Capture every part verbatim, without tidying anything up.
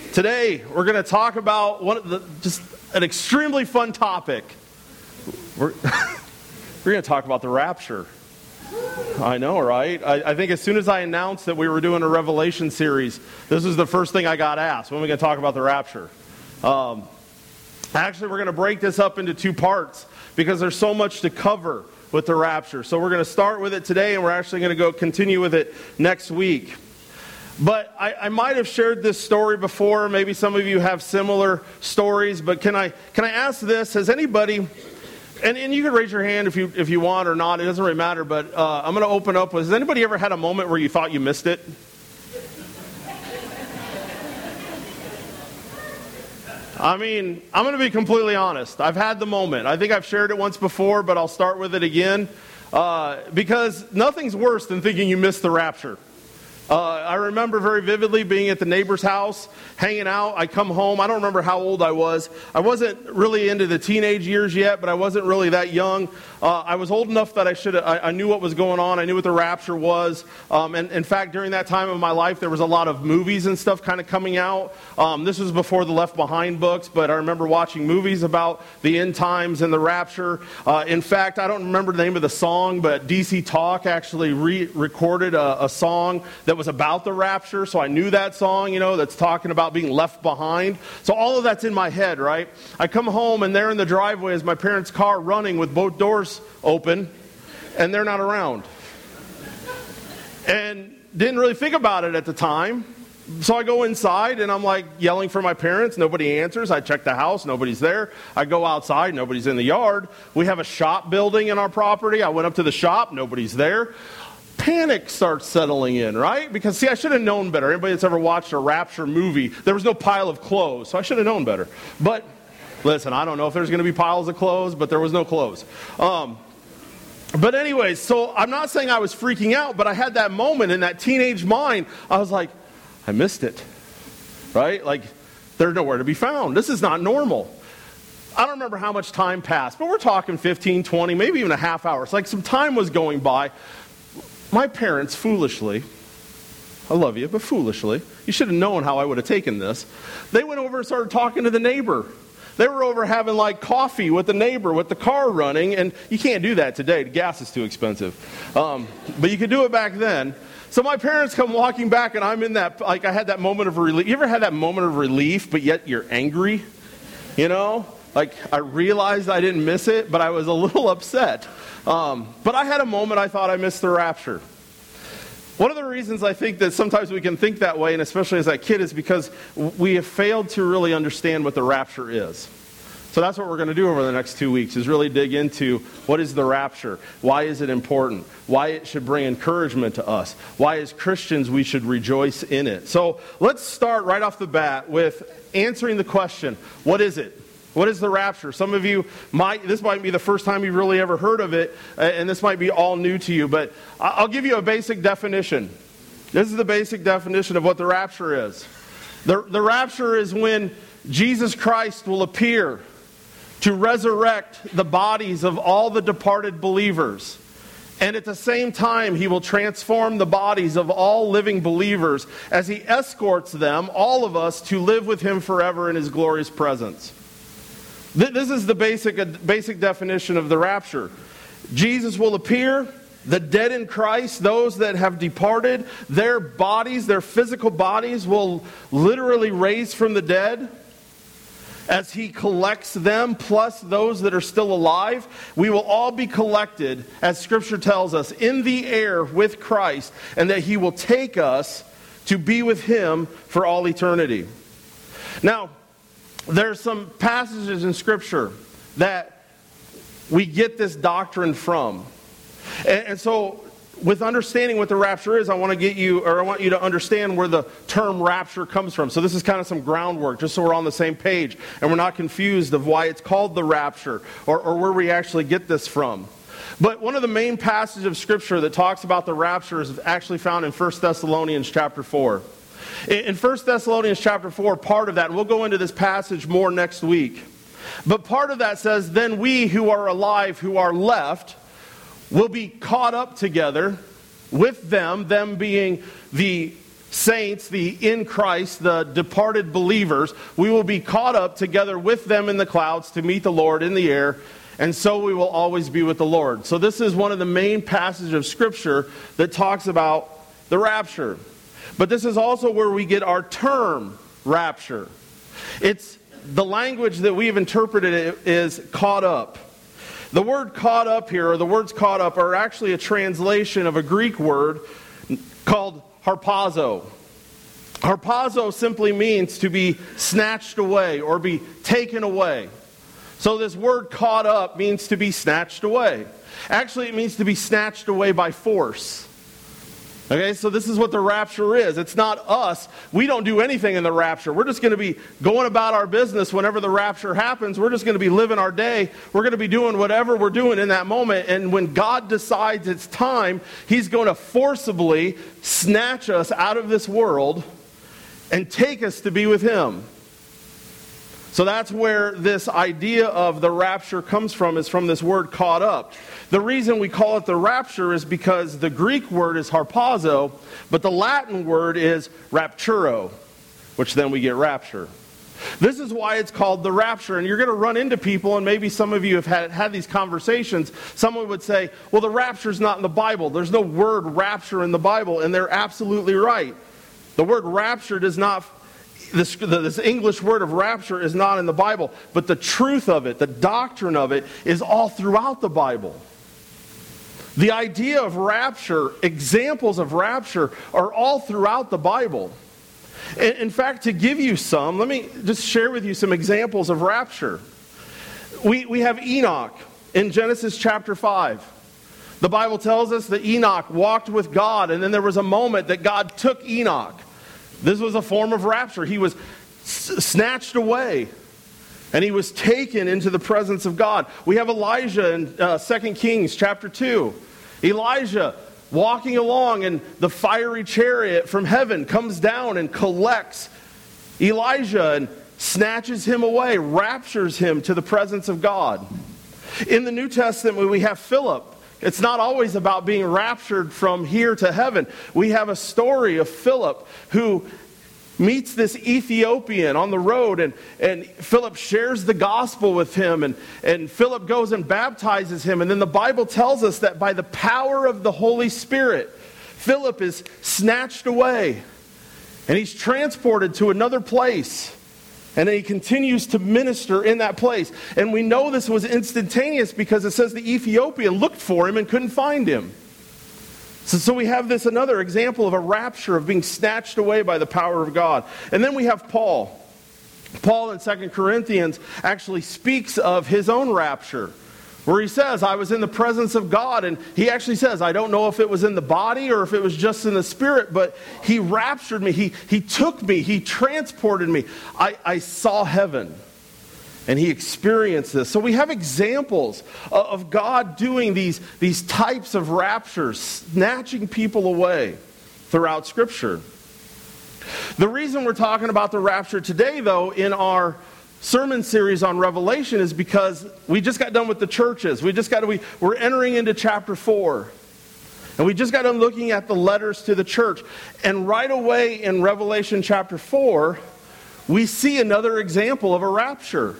Today, we're going to talk about one of the, just an extremely fun topic. We're, we're going to talk about the rapture. I know, right? I, I think as soon as I announced that we were doing a Revelation series, this is the first thing I got asked. When are we going to talk about the rapture? Um, actually, we're going to break this up into two parts because there's so much to cover with the rapture. So we're going to start with it today, and we're actually going to go continue with it next week. But I, I might have shared this story before. Maybe some of you have similar stories. But can I can I ask this? Has anybody, and, and you can raise your hand if you if you want or not. It doesn't really matter. But uh, I'm going to open up with, has anybody ever had a moment where you thought you missed it? I mean, I'm going to be completely honest. I've had the moment. I think I've shared it once before, but I'll start with it again. Uh, because nothing's worse than thinking you missed the rapture. Uh, I remember very vividly being at the neighbor's house, hanging out. I come home. I don't remember how old I was. I wasn't really into the teenage years yet, but I wasn't really that young. Uh, I was old enough that I should. I, I knew what was going on. I knew what the rapture was. Um, and in fact, during that time of my life, there was a lot of movies and stuff kind of coming out. Um, this was before the Left Behind books, but I remember watching movies about the end times and the rapture. Uh, in fact, I don't remember the name of the song, but D C Talk actually re-recorded a, a song that was about the rapture, so I knew that song, you know, that's talking about being left behind. So all of that's in my head, right? I come home, and there in the driveway is my parents' car running with both doors open, and they're not around. And didn't really think about it at the time. So I go inside, and I'm like yelling for my parents. Nobody answers. I check the house. Nobody's there. I go outside. Nobody's in the yard. We have a shop building in our property. I went up to the shop. Nobody's there. Panic starts settling in, right? Because, see, I should have known better. Anybody that's ever watched a rapture movie, there was no pile of clothes, so I should have known better. But, listen, I don't know if there's going to be piles of clothes, but there was no clothes. Um, but anyways, so I'm not saying I was freaking out, but I had that moment in that teenage mind. I was like, I missed it, right? Like, they're nowhere to be found. This is not normal. I don't remember how much time passed, but we're talking fifteen, twenty, maybe even a half hour. It's like some time was going by. My parents foolishly, I love you, but foolishly, you should have known how I would have taken this. They went over and started talking to the neighbor. They were over having like coffee with the neighbor with the car running, and you can't do that today. The gas is too expensive. Um, but you could do it back then. So my parents come walking back, and I'm in that, like I had that moment of relief. You ever had that moment of relief, but yet you're angry? You know? Like, I realized I didn't miss it, but I was a little upset. Um, but I had a moment I thought I missed the rapture. One of the reasons I think that sometimes we can think that way, and especially as a kid, is because we have failed to really understand what the rapture is. So that's what we're going to do over the next two weeks, is really dig into what is the rapture, why is it important, why it should bring encouragement to us, why as Christians we should rejoice in it. So let's start right off the bat with answering the question, what is it? What is the rapture? Some of you might, this might be the first time you've really ever heard of it, and this might be all new to you, but I'll give you a basic definition. This is the basic definition of what the rapture is. The, the rapture is when Jesus Christ will appear to resurrect the bodies of all the departed believers. And at the same time, he will transform the bodies of all living believers as he escorts them, all of us, to live with him forever in his glorious presence. This is the basic basic definition of the rapture. Jesus will appear, the dead in Christ, those that have departed, their bodies, their physical bodies will literally raise from the dead. As he collects them, plus those that are still alive, we will all be collected, as Scripture tells us, in the air with Christ, and that he will take us to be with him for all eternity. Now, there's some passages in Scripture that we get this doctrine from. And, and so, with understanding what the rapture is, I want to get you, or I want you to understand where the term rapture comes from. So this is kind of some groundwork, just so we're on the same page, and we're not confused of why it's called the rapture, or, or where we actually get this from. But one of the main passages of Scripture that talks about the rapture is actually found in First Thessalonians chapter four. In First Thessalonians chapter four, part of that, and we'll go into this passage more next week, but part of that says, then we who are alive, who are left, will be caught up together with them, them being the saints, the in Christ, the departed believers, we will be caught up together with them in the clouds to meet the Lord in the air, and so we will always be with the Lord. So this is one of the main passages of Scripture that talks about the rapture. But this is also where we get our term, rapture. It's the language that we've interpreted it is caught up. The word caught up here, or the words caught up, are actually a translation of a Greek word called harpazo. Harpazo simply means to be snatched away or be taken away. So this word caught up means to be snatched away. Actually, it means to be snatched away by force. Okay, so this is what the rapture is. It's not us. We don't do anything in the rapture. We're just going to be going about our business whenever the rapture happens. We're just going to be living our day. We're going to be doing whatever we're doing in that moment. And when God decides it's time, He's going to forcibly snatch us out of this world and take us to be with Him. So that's where this idea of the rapture comes from, is from this word caught up. The reason we call it the rapture is because the Greek word is harpazo, but the Latin word is rapturo, which then we get rapture. This is why it's called the rapture. And you're going to run into people, and maybe some of you have had, had these conversations. Someone would say, well, the rapture's not in the Bible. There's no word rapture in the Bible, and they're absolutely right. The word rapture does not... This, this English word of rapture is not in the Bible, but the truth of it, the doctrine of it, is all throughout the Bible. The idea of rapture, examples of rapture, are all throughout the Bible. In, in fact, to give you some, let me just share with you some examples of rapture. We, we have Enoch in Genesis chapter five. The Bible tells us that Enoch walked with God, and then there was a moment that God took Enoch. This was a form of rapture. He was s- snatched away, and he was taken into the presence of God. We have Elijah in uh, Second Kings chapter two. Elijah walking along, and the fiery chariot from heaven comes down and collects Elijah and snatches him away, raptures him to the presence of God. In the New Testament, we have Philip. It's not always about being raptured from here to heaven. We have a story of Philip who meets this Ethiopian on the road, and, and Philip shares the gospel with him, and, and Philip goes and baptizes him. And then the Bible tells us that by the power of the Holy Spirit, Philip is snatched away, and he's transported to another place. And then he continues to minister in that place. And we know this was instantaneous because it says the Ethiopian looked for him and couldn't find him. So, so we have this another example of a rapture, of being snatched away by the power of God. And then we have Paul. Paul in Second Corinthians actually speaks of his own rapture, where he says, I was in the presence of God. And he actually says, I don't know if it was in the body or if it was just in the spirit, but he raptured me. He, he took me. He transported me. I, I saw heaven. And he experienced this. So we have examples of God doing these, these types of raptures, snatching people away throughout Scripture. The reason we're talking about the rapture today, though, in our sermon series on Revelation, is because we just got done with the churches. We just got to, we, we're entering into chapter four. And we just got done looking at the letters to the church. And right away in Revelation chapter four, we see another example of a rapture.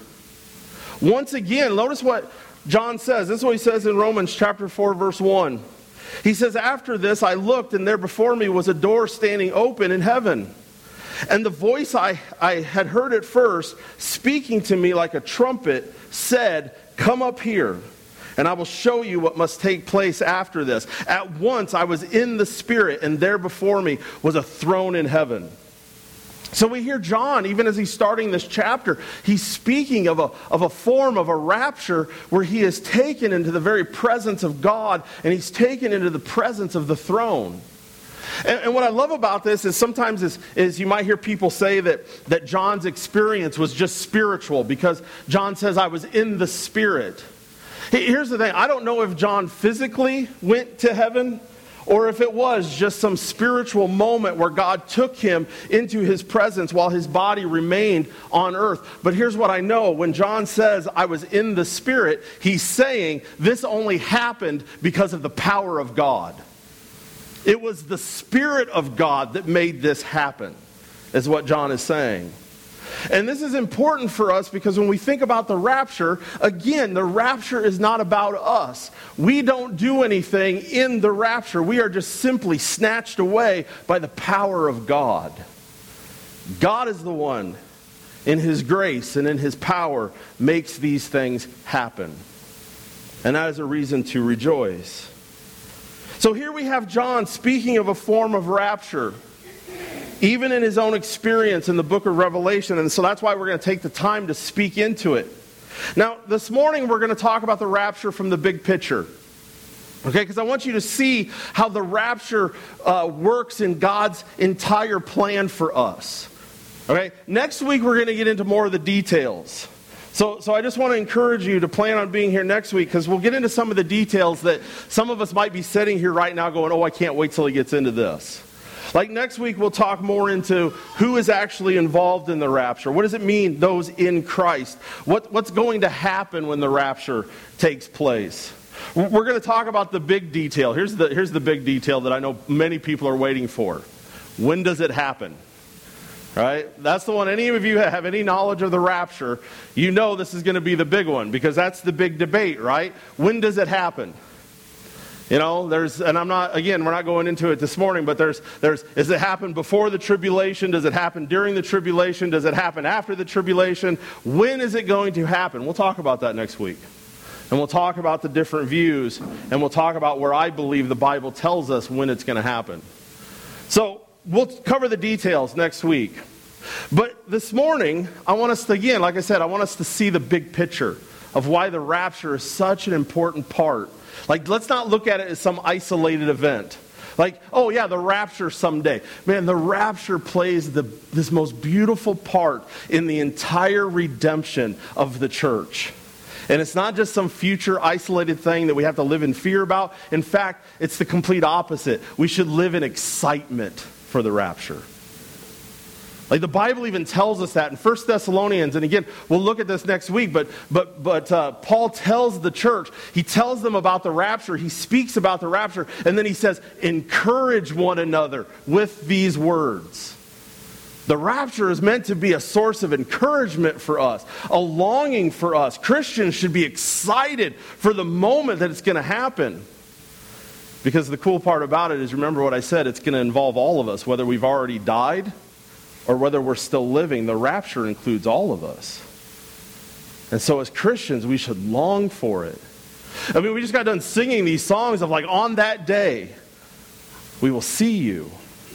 Once again, notice what John says. This is what he says in Romans chapter four, verse one. He says, after this I looked, and there before me was a door standing open in heaven. And the voice I, I had heard at first, speaking to me like a trumpet, said, come up here, and I will show you what must take place after this. At once I was in the Spirit, and there before me was a throne in heaven. So we hear John, even as he's starting this chapter, he's speaking of a, of a form of a rapture where he is taken into the very presence of God, and he's taken into the presence of the throne. And, and what I love about this is sometimes is, is you might hear people say that, that John's experience was just spiritual because John says, I was in the Spirit. Here's the thing. I don't know if John physically went to heaven or if it was just some spiritual moment where God took him into his presence while his body remained on earth. But here's what I know. When John says, I was in the Spirit, he's saying this only happened because of the power of God. It was the Spirit of God that made this happen, is what John is saying. And this is important for us because when we think about the rapture, again, the rapture is not about us. We don't do anything in the rapture. We are just simply snatched away by the power of God. God is the one, in His grace and in His power, makes these things happen. And that is a reason to rejoice. So here we have John speaking of a form of rapture, even in his own experience in the book of Revelation. And so that's why we're going to take the time to speak into it. Now, this morning we're going to talk about the rapture from the big picture. Okay, because I want you to see how the rapture uh, works in God's entire plan for us. Okay, next week we're going to get into more of the details. So, so I just want to encourage you to plan on being here next week, because we'll get into some of the details that some of us might be sitting here right now going, oh, I can't wait till he gets into this. Like next week, we'll talk more into who is actually involved in the rapture. What does it mean, those in Christ? What, what's going to happen when the rapture takes place? We're going to talk about the big detail. Here's the, here's the big detail that I know many people are waiting for. When does it happen? Right? That's the one. Any of you have any knowledge of the rapture, you know this is going to be the big one, because that's the big debate, right? When does it happen? You know, there's, and I'm not, again, we're not going into it this morning, but there's, there's, does it happen before the tribulation? Does it happen during the tribulation? Does it happen after the tribulation? When is it going to happen? We'll talk about that next week. And we'll talk about the different views, and we'll talk about where I believe the Bible tells us when it's going to happen. So, we'll cover the details next week. But this morning, I want us to, again, like I said, I want us to see the big picture of why the rapture is such an important part. Like, let's not look at it as some isolated event. Like, oh yeah, the rapture someday. Man, the rapture plays the, this most beautiful part in the entire redemption of the church. And it's not just some future isolated thing that we have to live in fear about. In fact, it's the complete opposite. We should live in excitement for the rapture. Like the Bible even tells us that in First Thessalonians, and again, we'll look at this next week, but but but uh, Paul tells the church, he tells them about the rapture, he speaks about the rapture, and then he says, encourage one another with these words. The rapture is meant to be a source of encouragement for us, a longing for us. Christians should be excited for the moment that it's going to happen. Because the cool part about it is, remember what I said, it's going to involve all of us, whether we've already died or whether we're still living. The rapture includes all of us. And so as Christians, we should long for it. I mean, we just got done singing these songs of like, on that day, we will see you.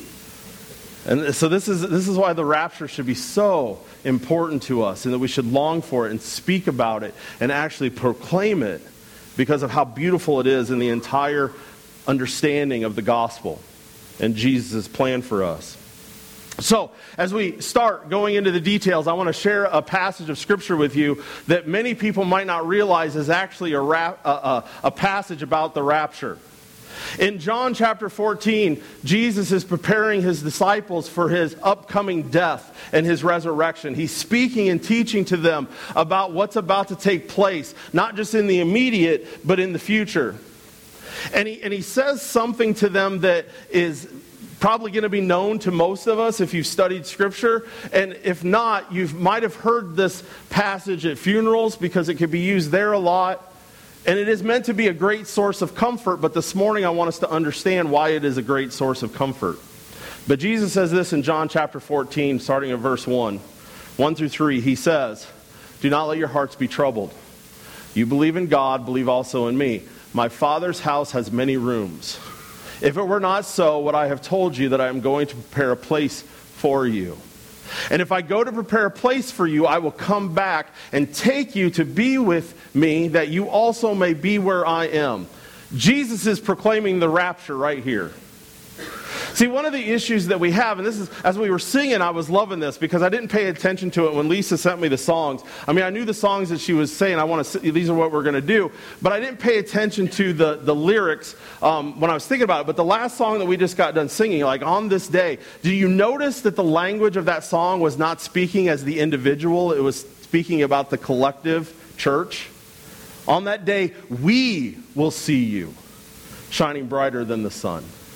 And so this is this is why the rapture should be so important to us, and that we should long for it and speak about it and actually proclaim it, because of how beautiful it is in the entire understanding of the gospel and Jesus' plan for us. So, as we start going into the details, I want to share a passage of Scripture with you that many people might not realize is actually a, rap, a, a, a passage about the rapture. In John chapter fourteen, Jesus is preparing his disciples for his upcoming death and his resurrection. He's speaking and teaching to them about what's about to take place, not just in the immediate, but in the future. And he, and he says something to them that is probably going to be known to most of us if you've studied Scripture. And if not, you might have heard this passage at funerals, because it could be used there a lot. And it is meant to be a great source of comfort, but this morning I want us to understand why it is a great source of comfort. But Jesus says this in John chapter fourteen, starting at verse one. one through three, he says, "Do not let your hearts be troubled. You believe in God, believe also in me. My Father's house has many rooms. If it were not so, would I have told you that I am going to prepare a place for you? And if I go to prepare a place for you, I will come back and take you to be with me, that you also may be where I am." Jesus is proclaiming the rapture right here. See, one of the issues that we have, and this is, as we were singing, I was loving this because I didn't pay attention to it when Lisa sent me the songs. I mean, I knew the songs that she was saying, I want to, these are what we're going to do, but I didn't pay attention to the, the lyrics um, when I was thinking about it. But the last song that we just got done singing, like "On This Day," do you notice that the language of that song was not speaking as the individual? It was speaking about the collective church. On that day, we will see you shining brighter than the sun.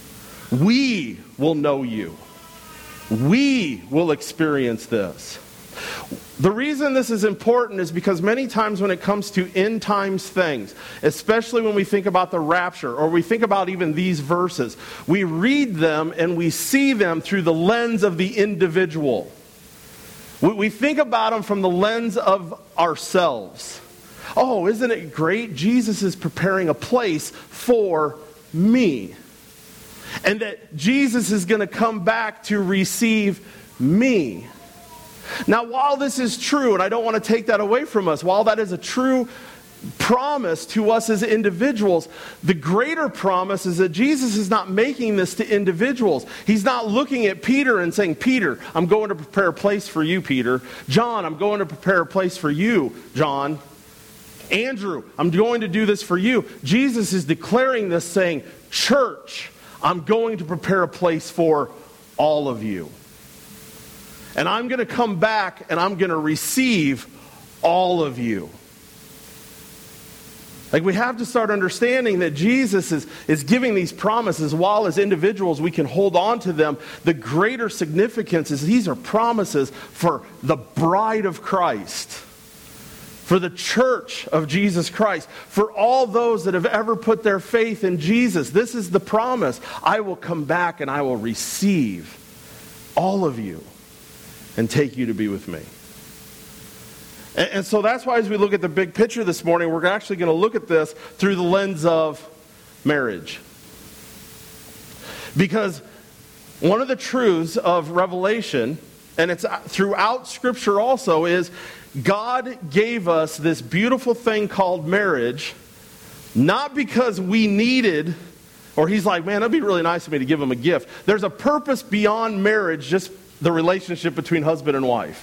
We will know you. We will experience this. The reason this is important is because many times when it comes to end times things, especially when we think about the rapture, or we think about even these verses, we read them and we see them through the lens of the individual. We, we think about them from the lens of ourselves. Oh, isn't it great? Jesus is preparing a place for me. And that Jesus is going to come back to receive me. Now, while this is true, and I don't want to take that away from us, while that is a true promise to us as individuals, the greater promise is that Jesus is not making this to individuals. He's not looking at Peter and saying, Peter, I'm going to prepare a place for you, Peter. John, I'm going to prepare a place for you, John. Andrew, I'm going to do this for you. Jesus is declaring this, saying, church, I'm going to prepare a place for all of you. And I'm going to come back and I'm going to receive all of you. Like, we have to start understanding that Jesus is, is giving these promises while as individuals we can hold on to them. The greater significance is these are promises for the bride of Christ, for the church of Jesus Christ, for all those that have ever put their faith in Jesus. This is the promise. I will come back and I will receive all of you and take you to be with me. And, and so that's why as we look at the big picture this morning, we're actually going to look at this through the lens of marriage. Because one of the truths of Revelation, and it's throughout Scripture also, is God gave us this beautiful thing called marriage, not because we needed, or he's like, man, that'd be really nice of me to give him a gift. There's a purpose beyond marriage, just the relationship between husband and wife.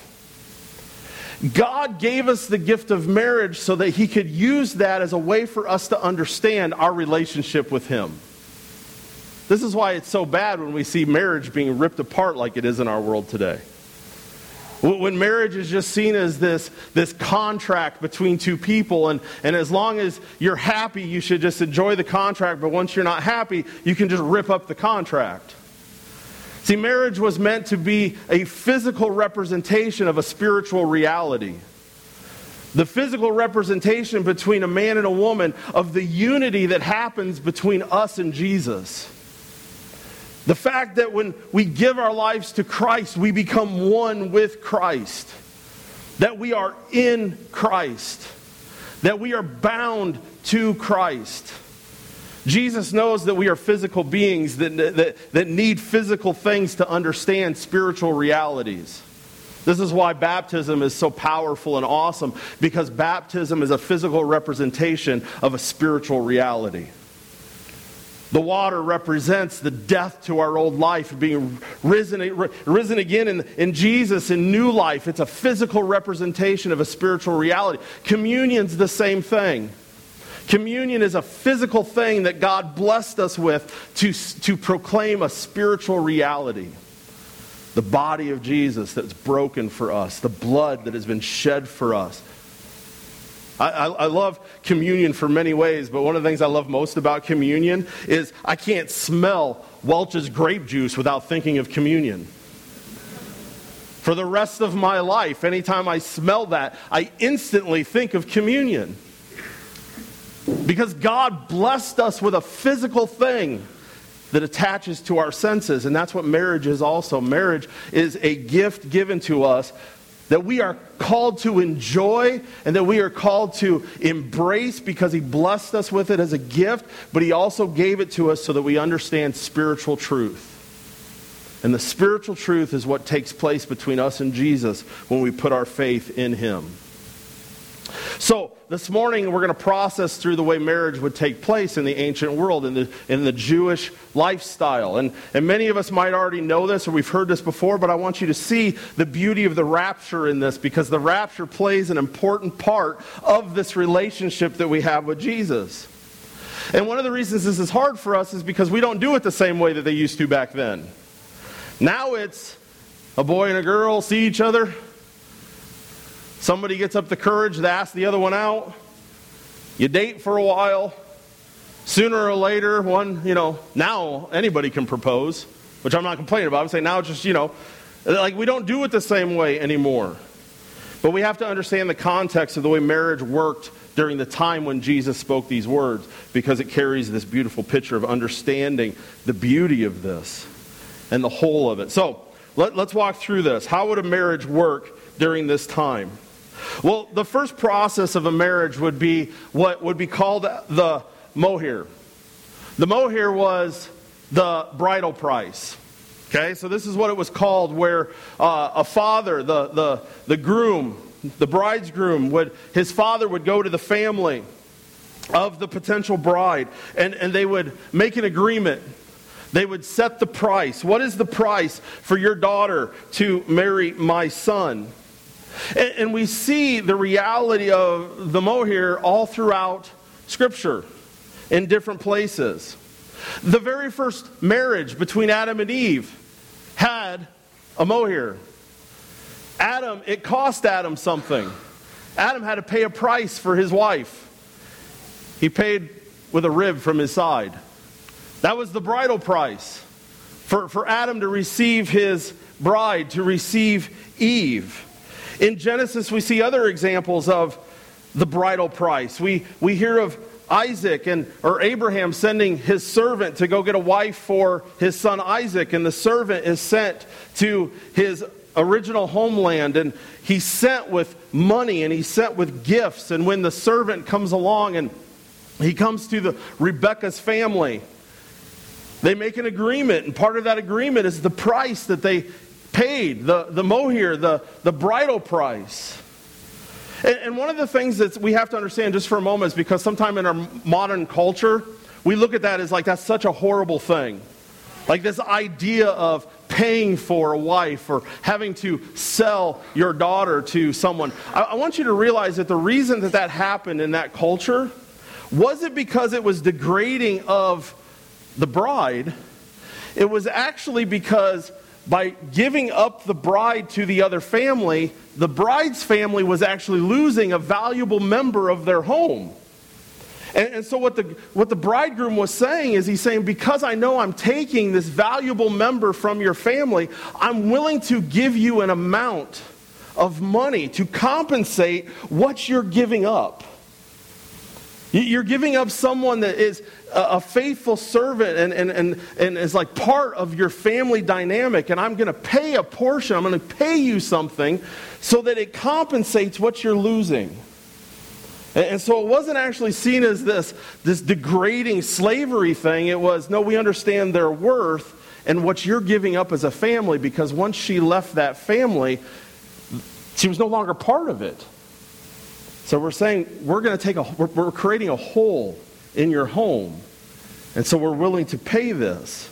God gave us the gift of marriage so that he could use that as a way for us to understand our relationship with him. This is why it's so bad when we see marriage being ripped apart like it is in our world today. When marriage is just seen as this, this contract between two people, and, and as long as you're happy, you should just enjoy the contract, but once you're not happy, you can just rip up the contract. See, marriage was meant to be a physical representation of a spiritual reality. The physical representation between a man and a woman of the unity that happens between us and Jesus. The fact that when we give our lives to Christ, we become one with Christ. That we are in Christ. That we are bound to Christ. Jesus knows that we are physical beings that, that, that need physical things to understand spiritual realities. This is why baptism is so powerful and awesome, because baptism is a physical representation of a spiritual reality. The water represents the death to our old life, being risen, risen again in, in Jesus in new life. It's a physical representation of a spiritual reality. Communion's the same thing. Communion is a physical thing that God blessed us with to, to proclaim a spiritual reality. The body of Jesus that's broken for us. The blood that has been shed for us. I, I, I love communion for many ways, but one of the things I love most about communion is I can't smell Welch's grape juice without thinking of communion. For the rest of my life, anytime I smell that, I instantly think of communion. Because God blessed us with a physical thing that attaches to our senses. And that's what marriage is also. Marriage is a gift given to us that we are called to enjoy and that we are called to embrace because he blessed us with it as a gift. But he also gave it to us so that we understand spiritual truth. And the spiritual truth is what takes place between us and Jesus when we put our faith in him. So, this morning we're going to process through the way marriage would take place in the ancient world, in the in the Jewish lifestyle. And, and many of us might already know this or we've heard this before, but I want you to see the beauty of the rapture in this, because the rapture plays an important part of this relationship that we have with Jesus. And one of the reasons this is hard for us is because we don't do it the same way that they used to back then. Now it's a boy and a girl see each other. Somebody gets up the courage to ask the other one out. You date for a while. Sooner or later, one, you know, now anybody can propose, which I'm not complaining about. I'm saying now it's just, you know, like we don't do it the same way anymore. But we have to understand the context of the way marriage worked during the time when Jesus spoke these words, because it carries this beautiful picture of understanding the beauty of this and the whole of it. So let, let's walk through this. How would a marriage work during this time? Well, the first process of a marriage would be what would be called the moher. The moher was the bridal price. Okay, so this is what it was called, where uh, a father, the, the, the groom, the bride's groom, would, his father would go to the family of the potential bride, and, and they would make an agreement. They would set the price. What is the price for your daughter to marry my son? And, and we see the reality of the moher all throughout Scripture in different places. The very first marriage between Adam and Eve had a moher. Adam, it cost Adam something. Adam had to pay a price for his wife. He paid with a rib from his side. That was the bridal price for, for Adam to receive his bride, to receive Eve. In Genesis, we see other examples of the bridal price. We, we hear of Isaac and or Abraham sending his servant to go get a wife for his son Isaac, and the servant is sent to his original homeland, and he's sent with money and he's sent with gifts. And when the servant comes along and he comes to the Rebekah's family, they make an agreement, and part of that agreement is the price that they paid, the, the moher, the, the bridal price. And, and one of the things that we have to understand just for a moment is because sometime in our modern culture, we look at that as like that's such a horrible thing. Like this idea of paying for a wife or having to sell your daughter to someone. I, I want you to realize that the reason that that happened in that culture wasn't because it was degrading of the bride. It was actually because by giving up the bride to the other family, the bride's family was actually losing a valuable member of their home. And, and so what the, what the bridegroom was saying is he's saying, because I know I'm taking this valuable member from your family, I'm willing to give you an amount of money to compensate what you're giving up. You're giving up someone that is a faithful servant and, and, and, and is like part of your family dynamic, and I'm going to pay a portion, I'm going to pay you something so that it compensates what you're losing. And, and so it wasn't actually seen as this, this degrading slavery thing. It was, no, we understand their worth and what you're giving up as a family, because once she left that family, she was no longer part of it. So we're saying we're going to take a, we're, we're creating a hole in your home. And so we're willing to pay this.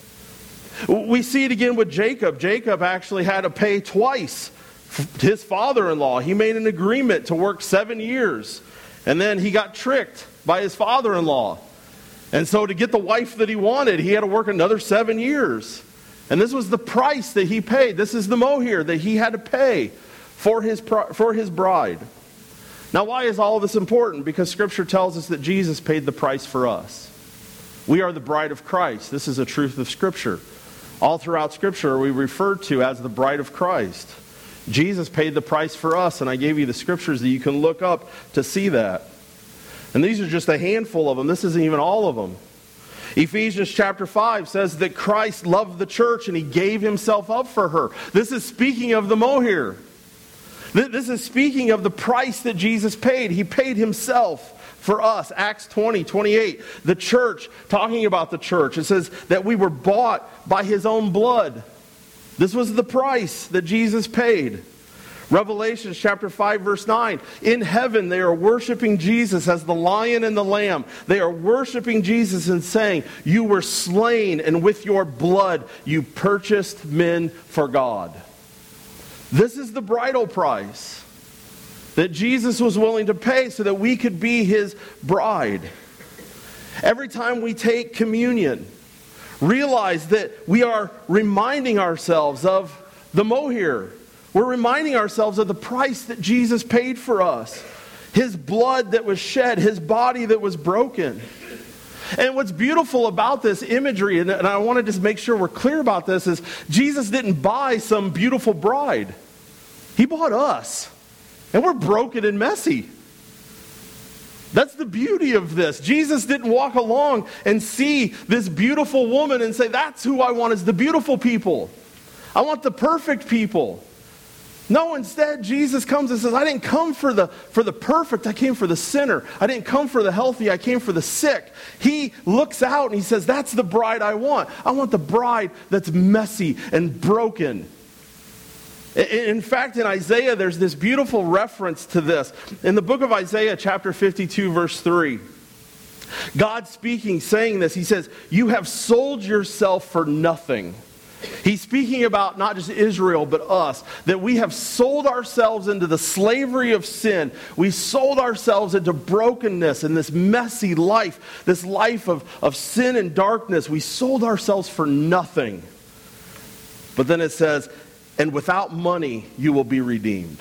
We see it again with Jacob. Jacob actually had to pay twice. His father-in-law, he made an agreement to work seven years. And then he got tricked by his father-in-law. And so to get the wife that he wanted, he had to work another seven years. And this was the price that he paid. This is the moher that he had to pay for his, for his bride. Now, why is all of this important? Because Scripture tells us that Jesus paid the price for us. We are the bride of Christ. This is a truth of Scripture. All throughout Scripture, we refer to as the bride of Christ. Jesus paid the price for us, and I gave you the Scriptures that you can look up to see that. And these are just a handful of them. This isn't even all of them. Ephesians chapter five says that Christ loved the church and he gave himself up for her. This is speaking of the moher. This is speaking of the price that Jesus paid. He paid himself for us. Acts twenty, twenty-eight. The church, talking about the church, it says that we were bought by his own blood. This was the price that Jesus paid. Revelation chapter five, verse nine. In heaven they are worshiping Jesus as the lion and the lamb. They are worshiping Jesus and saying, you were slain, and with your blood you purchased men for God. This is the bridal price that Jesus was willing to pay so that we could be his bride. Every time we take communion, realize that we are reminding ourselves of the moher. We're reminding ourselves of the price that Jesus paid for us. His blood that was shed, his body that was broken. And what's beautiful about this imagery, and, and I want to just make sure we're clear about this, is Jesus didn't buy some beautiful bride. He bought us. And we're broken and messy. That's the beauty of this. Jesus didn't walk along and see this beautiful woman and say, that's who I want, is the beautiful people. I want the perfect people. No, instead, Jesus comes and says, I didn't come for the, for the perfect, I came for the sinner. I didn't come for the healthy, I came for the sick. He looks out and he says, that's the bride I want. I want the bride that's messy and broken. In fact, in Isaiah, there's this beautiful reference to this. In the book of Isaiah, chapter fifty-two, verse three, God speaking, saying this, he says, you have sold yourself for nothing. He's speaking about not just Israel, but us, that we have sold ourselves into the slavery of sin. We sold ourselves into brokenness and this messy life, this life of, of sin and darkness. We sold ourselves for nothing. But then it says, and without money, you will be redeemed.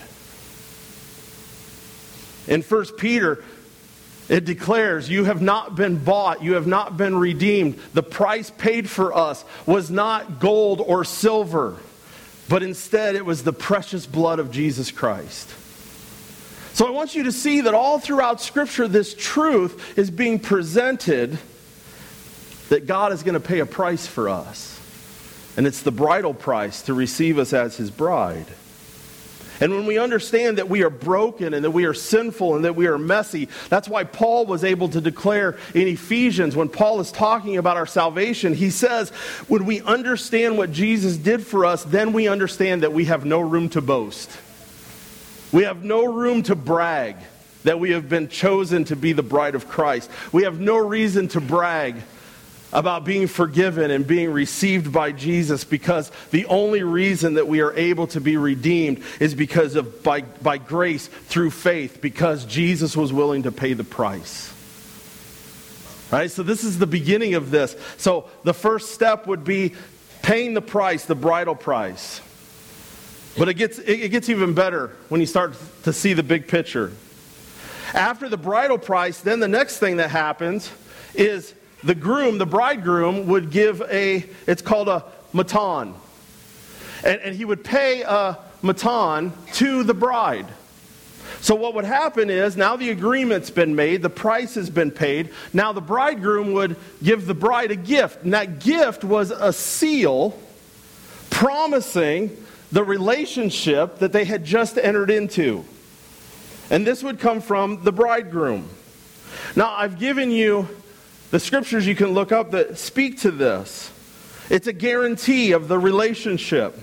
In First Peter, it declares, you have not been bought, you have not been redeemed. The price paid for us was not gold or silver, but instead it was the precious blood of Jesus Christ. So I want you to see that all throughout Scripture, this truth is being presented that God is going to pay a price for us. And it's the bridal price to receive us as his bride. And when we understand that we are broken and that we are sinful and that we are messy, that's why Paul was able to declare in Ephesians, when Paul is talking about our salvation, he says, when we understand what Jesus did for us, then we understand that we have no room to boast. We have no room to brag that we have been chosen to be the bride of Christ. We have no reason to brag about being forgiven and being received by Jesus, because the only reason that we are able to be redeemed is because of by, by grace through faith, because Jesus was willing to pay the price. Right? So this is the beginning of this. So the first step would be paying the price, the bridal price. But it gets it gets even better when you start to see the big picture. After the bridal price, then the next thing that happens is the groom, the bridegroom, would give a, it's called a matan. And, and he would pay a matan to the bride. So what would happen is, now the agreement's been made, the price has been paid, now the bridegroom would give the bride a gift. And that gift was a seal promising the relationship that they had just entered into. And this would come from the bridegroom. Now, I've given you the scriptures you can look up that speak to this. It's a guarantee of the relationship.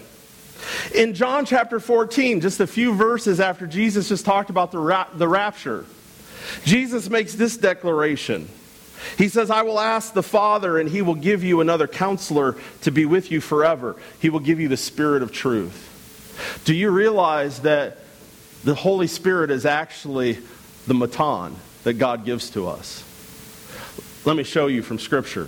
In John chapter fourteen, just a few verses after Jesus just talked about the, ra- the rapture, Jesus makes this declaration. He says, I will ask the Father, and he will give you another counselor to be with you forever. He will give you the Spirit of truth. Do you realize that the Holy Spirit is actually the matan that God gives to us? Let me show you from Scripture.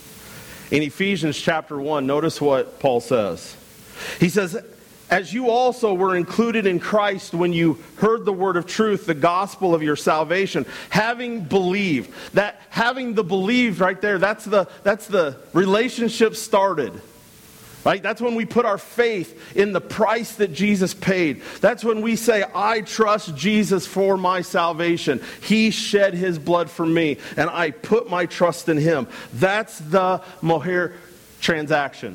In Ephesians chapter one, notice what Paul says. He says, as you also were included in Christ when you heard the word of truth, the gospel of your salvation, having believed. That having the believed right there, that's the, that's the relationship started. Right? That's when we put our faith in the price that Jesus paid. That's when we say, I trust Jesus for my salvation. He shed his blood for me, and I put my trust in him. That's the moher transaction.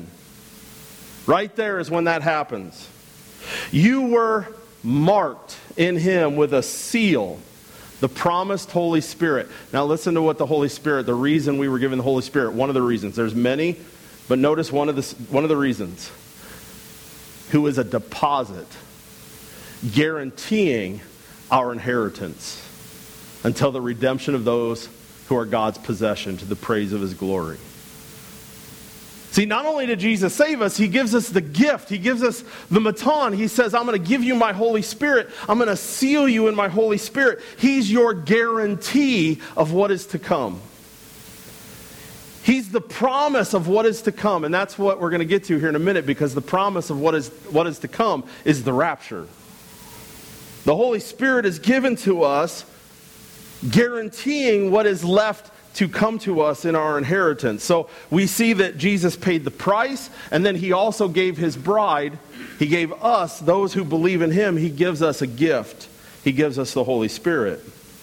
Right there is when that happens. You were marked in him with a seal, the promised Holy Spirit. Now listen to what the Holy Spirit, the reason we were given the Holy Spirit, one of the reasons. There's many. But notice one of the, one of the reasons, who is a deposit guaranteeing our inheritance until the redemption of those who are God's possession, to the praise of his glory. See, not only did Jesus save us, he gives us the gift. He gives us the matan. He says, I'm going to give you my Holy Spirit. I'm going to seal you in my Holy Spirit. He's your guarantee of what is to come. He's the promise of what is to come, and that's what we're going to get to here in a minute, because the promise of what is what is to come is the rapture. The Holy Spirit is given to us, guaranteeing what is left to come to us in our inheritance. So we see that Jesus paid the price, and then he also gave his bride. He gave us, those who believe in him, he gives us a gift. He gives us the Holy Spirit.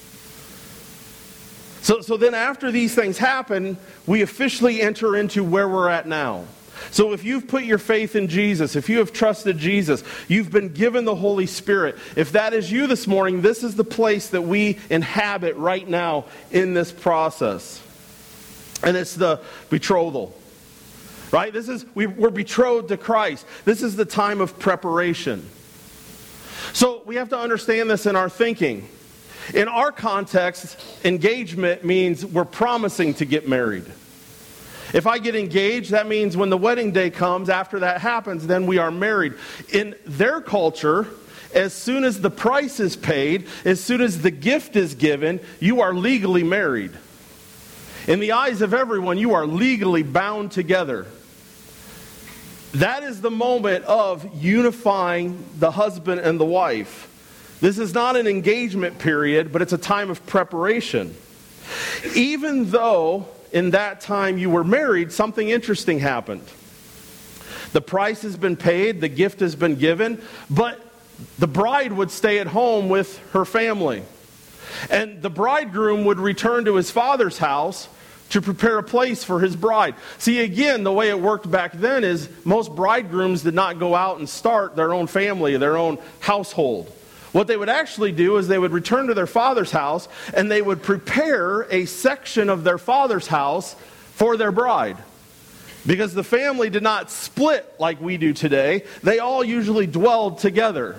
So, so then after these things happen, we officially enter into where we're at now. So if you've put your faith in Jesus, if you have trusted Jesus, you've been given the Holy Spirit. If that is you this morning, this is the place that we inhabit right now in this process. And it's the betrothal. Right? This is we, we're betrothed to Christ. This is the time of preparation. So we have to understand this in our thinking. In our context, engagement means we're promising to get married. If I get engaged, that means when the wedding day comes, after that happens, then we are married. In their culture, as soon as the price is paid, as soon as the gift is given, you are legally married. In the eyes of everyone, you are legally bound together. That is the moment of unifying the husband and the wife. This is not an engagement period, but it's a time of preparation. Even though in that time you were married, something interesting happened. The price has been paid, the gift has been given, but the bride would stay at home with her family. And the bridegroom would return to his father's house to prepare a place for his bride. See, again, the way it worked back then is most bridegrooms did not go out and start their own family, their own household. What they would actually do is they would return to their father's house and they would prepare a section of their father's house for their bride. Because the family did not split like we do today. They all usually dwelled together.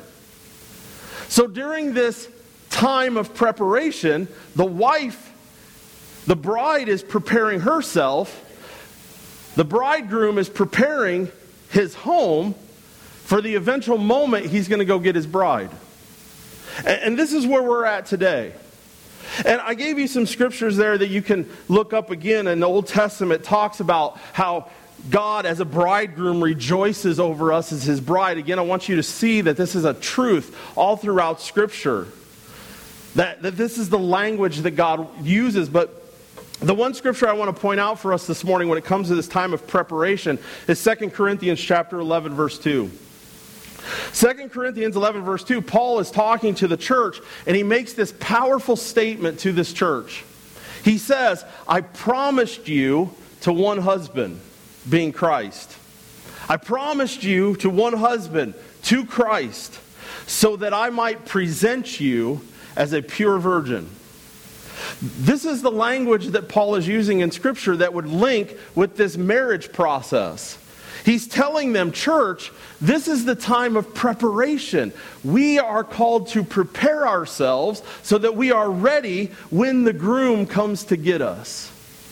So during this time of preparation, the wife, the bride is preparing herself. The bridegroom is preparing his home for the eventual moment he's going to go get his bride. And this is where we're at today. And I gave you some scriptures there that you can look up again. In the Old Testament, it talks about how God as a bridegroom rejoices over us as his bride. Again, I want you to see that this is a truth all throughout Scripture. That, that this is the language that God uses. But the one scripture I want to point out for us this morning when it comes to this time of preparation is Second Corinthians chapter eleven, verse two. Second Corinthians eleven, verse two, Paul is talking to the church, and he makes this powerful statement to this church. He says, I promised you to one husband, being Christ. I promised you to one husband, to Christ, so that I might present you as a pure virgin. This is the language that Paul is using in Scripture that would link with this marriage process. He's telling them, church, this is the time of preparation. We are called to prepare ourselves so that we are ready when the groom comes to get us.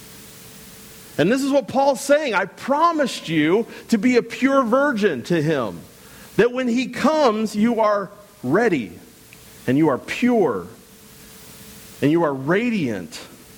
And this is what Paul's saying. I promised you to be a pure virgin to him. That when he comes, you are ready. And you are pure. And you are radiant.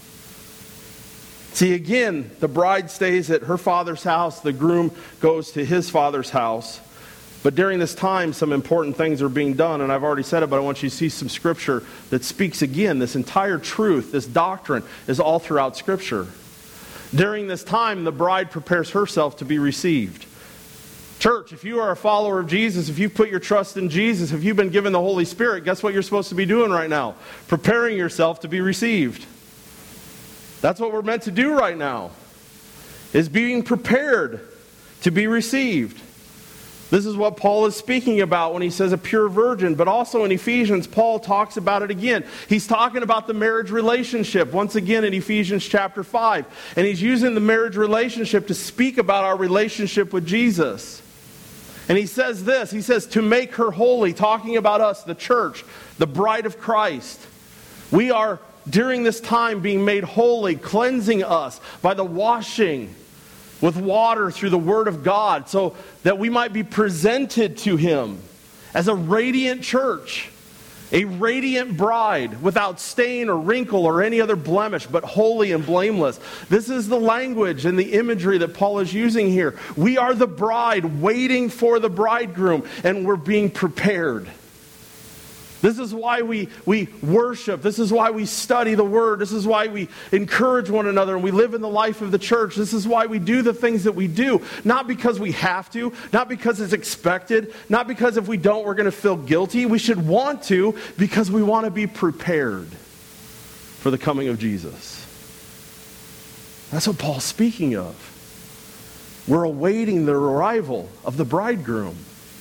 See, again, the bride stays at her father's house. The groom goes to his father's house. But during this time, some important things are being done. And I've already said it, but I want you to see some scripture that speaks again. This entire truth, this doctrine, is all throughout Scripture. During this time, the bride prepares herself to be received. Church, if you are a follower of Jesus, if you've put your trust in Jesus, if you've been given the Holy Spirit, guess what you're supposed to be doing right now? Preparing yourself to be received. That's what we're meant to do right now, is being prepared to be received. This is what Paul is speaking about when he says a pure virgin. But also in Ephesians, Paul talks about it again. He's talking about the marriage relationship, once again in Ephesians chapter five. And he's using the marriage relationship to speak about our relationship with Jesus. And he says this, he says, to make her holy, talking about us, the church, the bride of Christ. We are during this time being made holy, cleansing us by the washing with water through the Word of God, so that we might be presented to Him as a radiant church, a radiant bride, without stain or wrinkle or any other blemish, but holy and blameless. This is the language and the imagery that Paul is using here. We are the bride waiting for the bridegroom, and we're being prepared. This is why we, we worship. This is why we study the Word. This is why we encourage one another and we live in the life of the church. This is why we do the things that we do. Not because we have to, not because it's expected, not because if we don't we're going to feel guilty. We should want to because we want to be prepared for the coming of Jesus. That's what Paul's speaking of. We're awaiting the arrival of the bridegroom.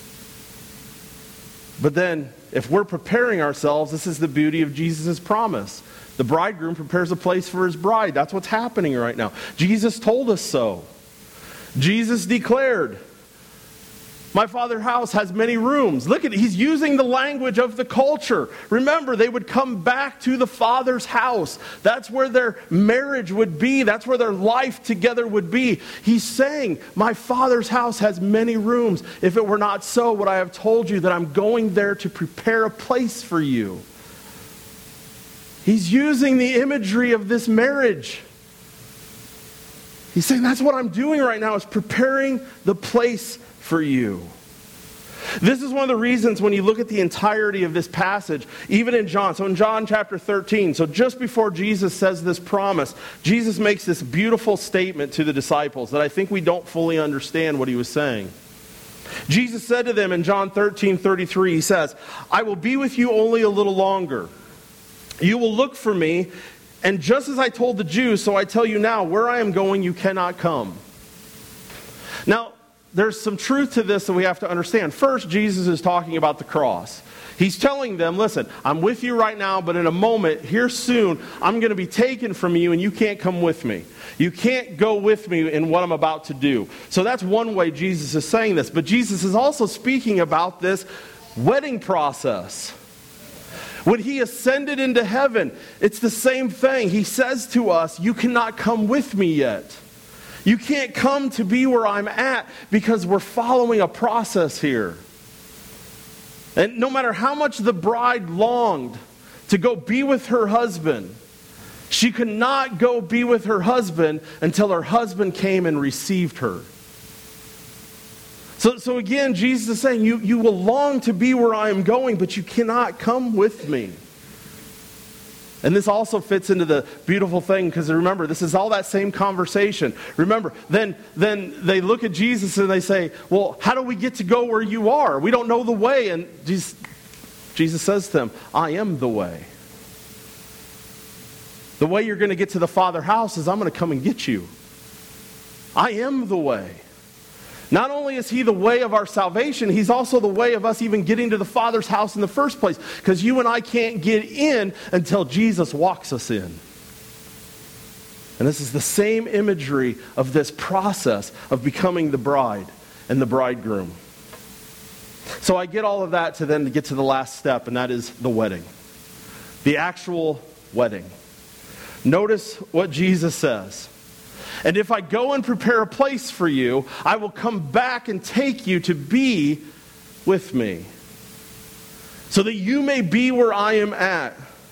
But then, if we're preparing ourselves, this is the beauty of Jesus' promise. The bridegroom prepares a place for his bride. That's what's happening right now. Jesus told us so. Jesus declared, my Father's house has many rooms. Look at it. He's using the language of the culture. Remember, they would come back to the Father's house. That's where their marriage would be. That's where their life together would be. He's saying, my Father's house has many rooms. If it were not so, would I have told you that I'm going there to prepare a place for you? He's using the imagery of this marriage. He's saying, that's what I'm doing right now, is preparing the place for you. This is one of the reasons when you look at the entirety of this passage, even in John, so in John chapter thirteen, so just before Jesus says this promise, Jesus makes this beautiful statement to the disciples that I think we don't fully understand what he was saying. Jesus said to them in John thirteen thirty-three, he says, I will be with you only a little longer. You will look for me, and just as I told the Jews, so I tell you now, where I am going, you cannot come. Now, there's some truth to this that we have to understand. First, Jesus is talking about the cross. He's telling them, listen, I'm with you right now, but in a moment, here soon, I'm going to be taken from you and you can't come with me. You can't go with me in what I'm about to do. So that's one way Jesus is saying this. But Jesus is also speaking about this wedding process. When he ascended into heaven, it's the same thing. He says to us, you cannot come with me yet. You can't come to be where I'm at because we're following a process here. And no matter how much the bride longed to go be with her husband, she could not go be with her husband until her husband came and received her. So, so again, Jesus is saying, you, you will long to be where I am going, but you cannot come with me. And this also fits into the beautiful thing, because remember, this is all that same conversation. Remember, then, then they look at Jesus and they say, well, how do we get to go where you are? We don't know the way. And Jesus, Jesus says to them, I am the way. The way you're going to get to the Father's house is I'm going to come and get you. I am the way. Not only is he the way of our salvation, he's also the way of us even getting to the Father's house in the first place. Because you and I can't get in until Jesus walks us in. And this is the same imagery of this process of becoming the bride and the bridegroom. So I get all of that to then get to the last step, and that is the wedding. The actual wedding. Notice what Jesus says. And if I go and prepare a place for you, I will come back and take you to be with me, so that you may be where I am at.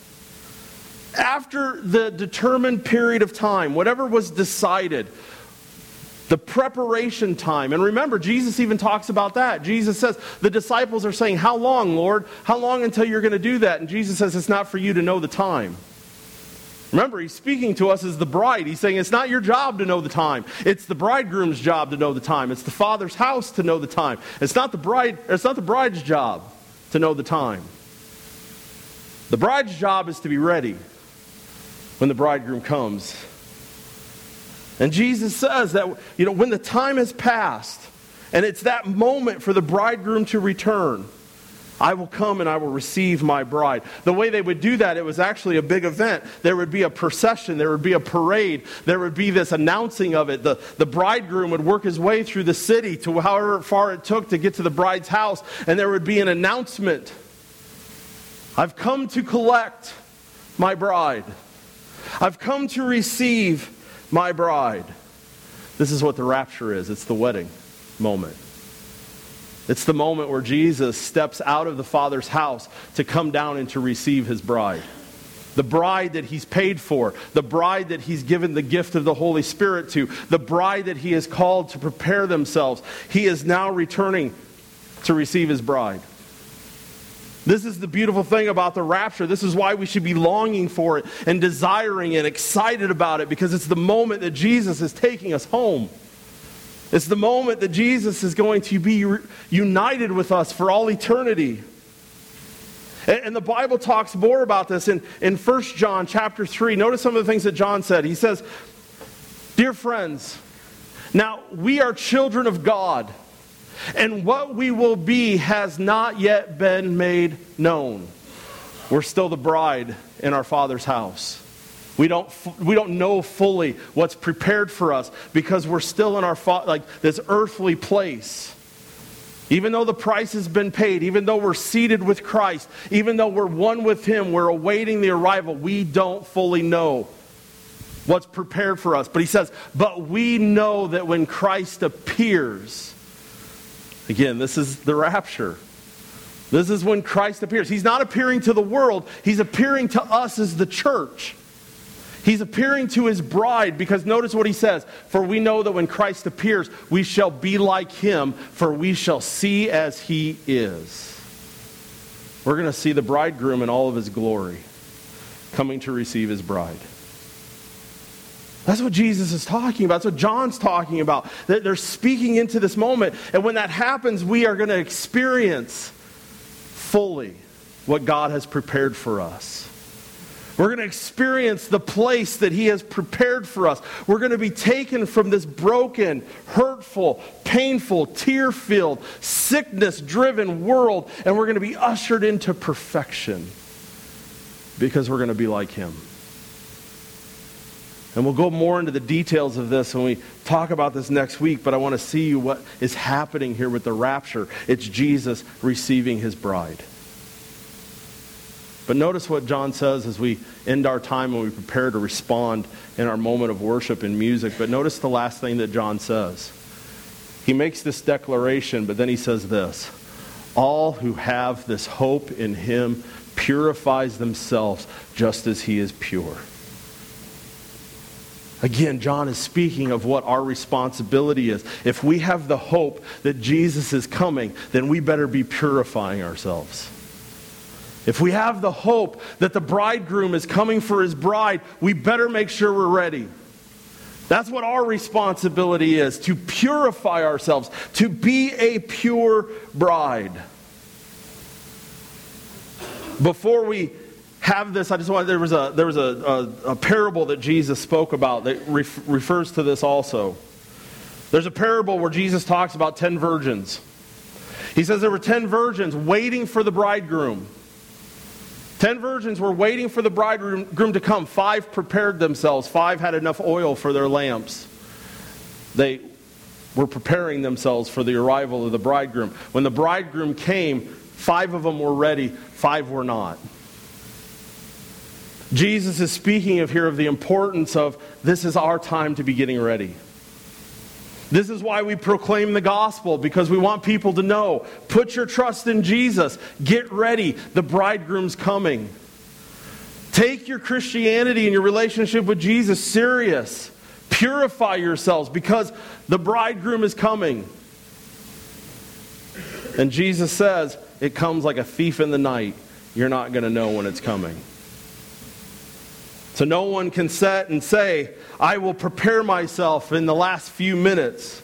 After the determined period of time, whatever was decided, the preparation time. And remember, Jesus even talks about that. Jesus says, the disciples are saying, how long, Lord? How long until you're going to do that? And Jesus says, it's not for you to know the time. Remember, he's speaking to us as the bride. He's saying it's not your job to know the time. It's the bridegroom's job to know the time. It's the Father's house to know the time. It's not the bride, it's not the bride's job to know the time. The bride's job is to be ready when the bridegroom comes. And Jesus says that, you know, when the time has passed and it's that moment for the bridegroom to return, I will come and I will receive my bride. The way they would do that, it was actually a big event. There would be a procession. There would be a parade. There would be this announcing of it. The, the bridegroom would work his way through the city to however far it took to get to the bride's house. And there would be an announcement. I've come to collect my bride. I've come to receive my bride. This is what the rapture is. It's the wedding moment. It's the moment where Jesus steps out of the Father's house to come down and to receive his bride. The bride that he's paid for. The bride that he's given the gift of the Holy Spirit to. The bride that he has called to prepare themselves. He is now returning to receive his bride. This is the beautiful thing about the rapture. This is why we should be longing for it and desiring it, excited about it, because it's the moment that Jesus is taking us home. It's the moment that Jesus is going to be re- united with us for all eternity. And, and the Bible talks more about this in, in First John chapter three. Notice some of the things that John said. He says, "Dear friends, now we are children of God, and what we will be has not yet been made known." We're still the bride in our Father's house. We don't we don't know fully what's prepared for us because we're still in our like this earthly place. Even though the price has been paid, even though we're seated with Christ, even though we're one with Him, we're awaiting the arrival. We don't fully know what's prepared for us. But he says, but we know that when Christ appears, again, this is the rapture. This is when Christ appears. He's not appearing to the world. He's appearing to us as the church. He's appearing to His bride, because notice what he says. For we know that when Christ appears, we shall be like Him, for we shall see as He is. We're going to see the bridegroom in all of his glory, coming to receive his bride. That's what Jesus is talking about. That's what John's talking about. They're speaking into this moment. And when that happens, we are going to experience fully what God has prepared for us. We're going to experience the place that He has prepared for us. We're going to be taken from this broken, hurtful, painful, tear-filled, sickness-driven world, and we're going to be ushered into perfection because we're going to be like Him. And we'll go more into the details of this when we talk about this next week, but I want to see what is happening here with the rapture. It's Jesus receiving His bride. But notice what John says as we end our time and we prepare to respond in our moment of worship and music. But notice the last thing that John says. He makes this declaration, but then he says this: all who have this hope in Him purifies themselves just as He is pure. Again, John is speaking of what our responsibility is. If we have the hope that Jesus is coming, then we better be purifying ourselves. If we have the hope that the bridegroom is coming for his bride, we better make sure we're ready. That's what our responsibility is, to purify ourselves, to be a pure bride. Before we have this, I just wanted, there was a there was a, a, a parable that Jesus spoke about that ref, refers to this also. There's a parable where Jesus talks about ten virgins. He says there were ten virgins waiting for the bridegroom. Ten virgins were waiting for the bridegroom to come. Five prepared themselves. Five had enough oil for their lamps. They were preparing themselves for the arrival of the bridegroom. When the bridegroom came, five of them were ready, five were not. Jesus is speaking of here of the importance of this is our time to be getting ready. This is why we proclaim the gospel, because we want people to know, put your trust in Jesus. Get ready. The bridegroom's coming. Take your Christianity and your relationship with Jesus serious. Purify yourselves because the bridegroom is coming. And Jesus says, it comes like a thief in the night. You're not going to know when it's coming. So no one can sit and say, I will prepare myself in the last few minutes.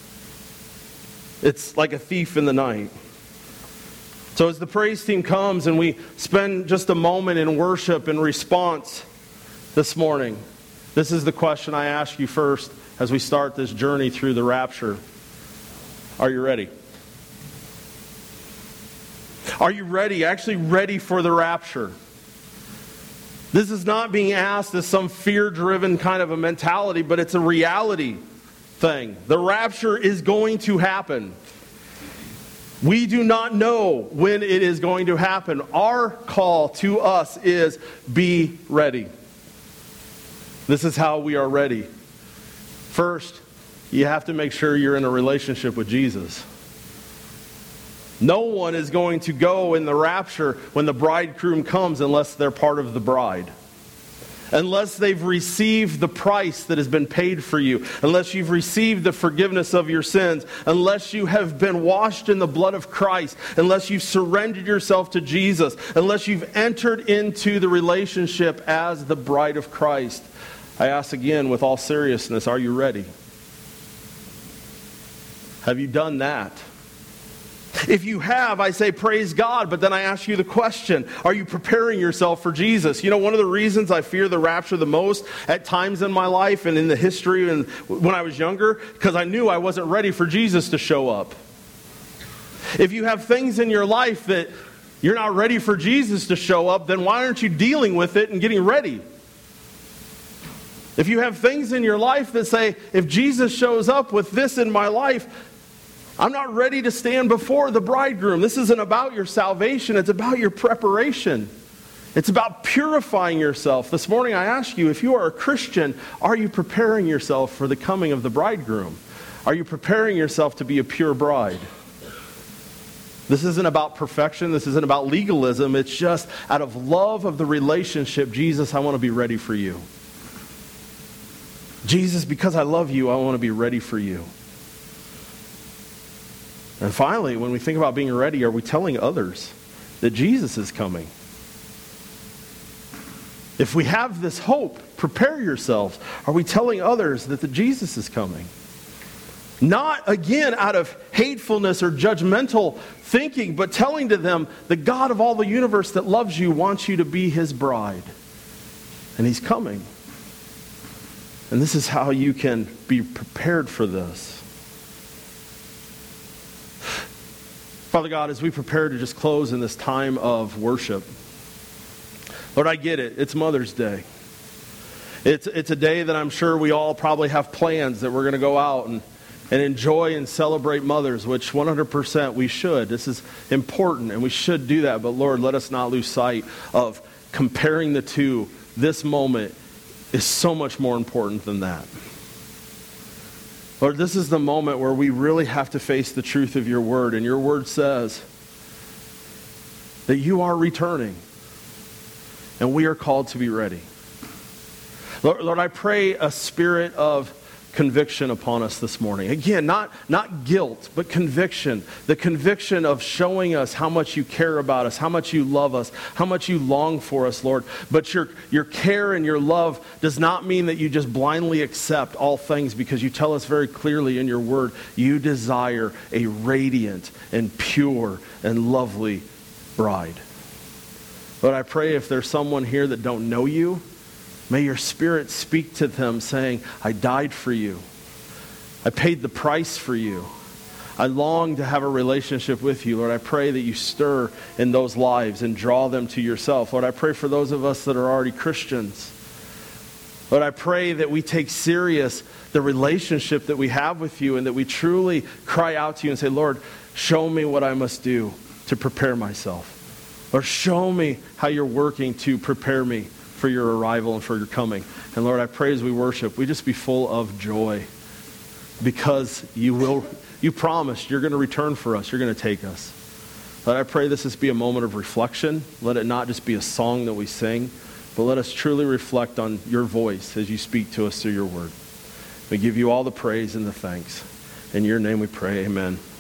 It's like a thief in the night. So as the praise team comes and we spend just a moment in worship and response this morning, this is the question I ask you first as we start this journey through the rapture. Are you ready? Are you ready? Actually ready for the rapture? This is not being asked as some fear-driven kind of a mentality, but it's a reality thing. The rapture is going to happen. We do not know when it is going to happen. Our call to us is be ready. This is how we are ready. First, you have to make sure you're in a relationship with Jesus. No one is going to go in the rapture when the bridegroom comes unless they're part of the bride. unless they've received the price that has been paid for you, unless you've received the forgiveness of your sins, unless you have been washed in the blood of Christ, unless you've surrendered yourself to Jesus, unless you've entered into the relationship as the bride of Christ. I ask again with all seriousness, are you ready? Have you done that? If you have, I say praise God, but then I ask you the question, are you preparing yourself for Jesus? You know, one of the reasons I fear the rapture the most at times in my life and in the history and when I was younger, because I knew I wasn't ready for Jesus to show up. If you have things in your life that you're not ready for Jesus to show up, then why aren't you dealing with it and getting ready? If you have things in your life that say, if Jesus shows up with this in my life, I'm not ready to stand before the bridegroom. This isn't about your salvation. It's about your preparation. It's about purifying yourself. This morning I ask you, if you are a Christian, are you preparing yourself for the coming of the bridegroom? Are you preparing yourself to be a pure bride? This isn't about perfection. This isn't about legalism. It's just out of love of the relationship. Jesus, I want to be ready for you. Jesus, because I love you, I want to be ready for you. And finally, when we think about being ready, are we telling others that Jesus is coming? If we have this hope, prepare yourselves. Are we telling others that the Jesus is coming? Not, again, out of hatefulness or judgmental thinking, but telling to them the God of all the universe that loves you wants you to be his bride. And he's coming. And this is how you can be prepared for this. Father God, as we prepare to just close in this time of worship, Lord, I get it. It's Mother's Day. It's, it's a day that I'm sure we all probably have plans that we're going to go out and, and enjoy and celebrate mothers, which one hundred percent we should. This is important and we should do that. But Lord, let us not lose sight of comparing the two. This moment is so much more important than that. Lord, this is the moment where we really have to face the truth of your word. And your word says that you are returning. And we are called to be ready. Lord, Lord, I pray a spirit of conviction upon us this morning. Again, not, not guilt, but conviction. The conviction of showing us how much you care about us, how much you love us, how much you long for us, Lord. But your, your care and your love does not mean that you just blindly accept all things, because you tell us very clearly in your word, you desire a radiant and pure and lovely bride. Lord, I pray if there's someone here that don't know you, may your Spirit speak to them saying, I died for you. I paid the price for you. I long to have a relationship with you. Lord, I pray that you stir in those lives and draw them to yourself. Lord, I pray for those of us that are already Christians. Lord, I pray that we take serious the relationship that we have with you and that we truly cry out to you and say, Lord, show me what I must do to prepare myself. Lord, show me how you're working to prepare me for your arrival and for your coming. And Lord, I pray as we worship, we just be full of joy, because you will, you promised you're going to return for us. You're going to take us. Lord, I pray this just be a moment of reflection. Let it not just be a song that we sing, but let us truly reflect on your voice as you speak to us through your word. We give you all the praise and the thanks. In your name we pray, amen.